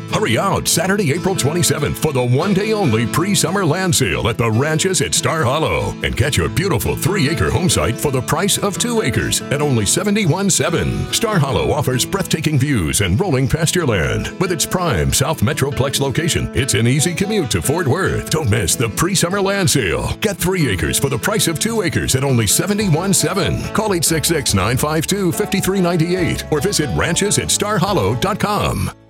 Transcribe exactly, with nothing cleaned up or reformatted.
Hurry out Saturday, April twenty-seventh for the one-day only pre-summer land sale at the Ranches at Star Hollow. And get your beautiful three-acre home site for the price of two acres at only seventy-one thousand dollars. Star Hollow offers breathtaking views and rolling pasture land. With its prime South Metroplex location, it's an easy commute to Fort Worth. Don't miss the pre-summer land sale. Get three acres for the price of two acres at only seventy-one thousand seven hundred dollars. Call eight six six, nine five two, five three nine eight or visit ranches at star hollow dot com.